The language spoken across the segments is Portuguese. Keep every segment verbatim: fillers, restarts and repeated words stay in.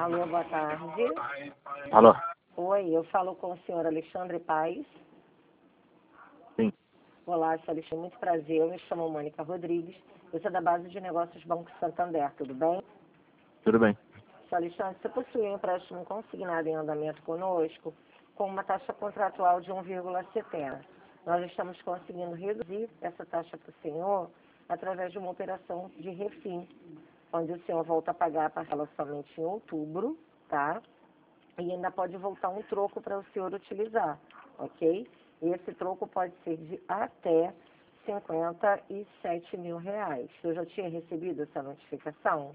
Alô, boa tarde. Alô? Oi, eu falo com o senhor Alexandre Paes. Sim. Olá, senhor Alexandre, muito prazer. Eu me chamo Mônica Rodrigues. Eu sou da base de negócios Banco Santander, tudo bem? Tudo bem. Senhor Alexandre, você possui um empréstimo consignado em andamento conosco com uma taxa contratual de um vírgula setenta. Nós estamos conseguindo reduzir essa taxa para o senhor através de uma operação de refim, onde o senhor volta a pagar a parcela somente em outubro, tá? E ainda pode voltar um troco para o senhor utilizar, ok? E esse troco pode ser de até cinquenta e sete mil reais. Eu já tinha recebido essa notificação?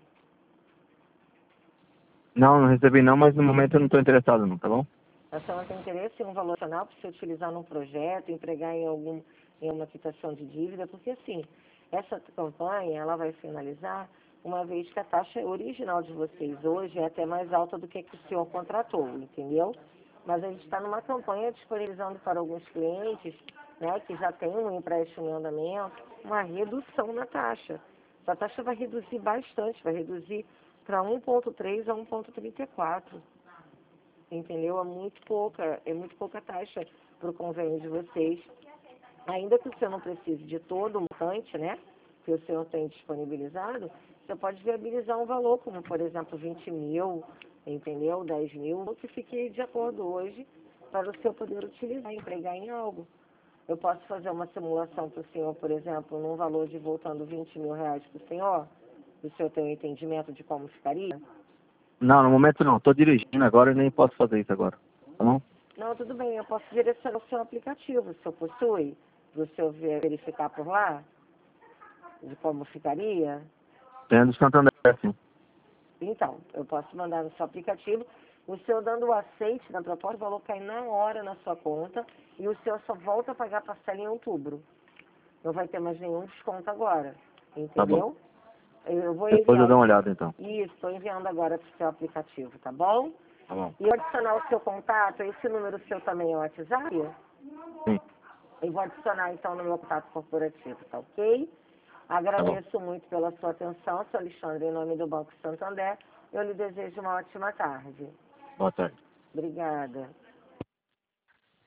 Não, não recebi não, mas no momento eu não estou interessado não, tá bom? A senhora tem interesse em um valor nacional para você utilizar num projeto, empregar em, algum, em uma quitação de dívida? Porque, assim, essa campanha ela vai finalizar uma vez que a taxa original de vocês hoje é até mais alta do que a que o senhor contratou, entendeu? Mas a gente está numa campanha disponibilizando para alguns clientes, né, que já têm um empréstimo em andamento, uma redução na taxa. Essa taxa vai reduzir bastante, vai reduzir para um vírgula três a um vírgula trinta e quatro. Entendeu? É muito pouca, é muito pouca taxa para o convênio de vocês. Ainda que o senhor não precise de todo o montante, né, que o senhor tem disponibilizado, você pode viabilizar um valor, como por exemplo vinte mil, entendeu? dez mil, o que fique de acordo hoje para o senhor poder utilizar, empregar em algo. Eu posso fazer uma simulação para o senhor, por exemplo, num valor de voltando vinte mil reais para o senhor? O senhor tem um entendimento de como ficaria? Não, no momento não. Estou dirigindo agora e nem posso fazer isso agora, tá bom? Não, tudo bem, eu posso direcionar o seu aplicativo, o senhor possui, para o senhor ver- verificar por lá, de como ficaria. Tem do Santander, sim. Então, eu posso mandar no seu aplicativo, o senhor dando o aceite na proposta, o valor cai na hora na sua conta e o senhor só volta a pagar a parcela em outubro. Não vai ter mais nenhum desconto agora, Tá bom. entendeu? Eu vou Depois eu enviar dou o... uma olhada então. Isso, estou enviando agora para o seu aplicativo, tá bom? Tá bom. E eu adicionar o seu contato, esse número seu também é o WhatsApp? Sim, Eu vou adicionar então no meu contato corporativo, tá ok? tá bom. Agradeço muito pela sua atenção, sou Alexandre, em nome do Banco Santander. Eu lhe desejo uma ótima tarde. Boa tarde. Obrigada.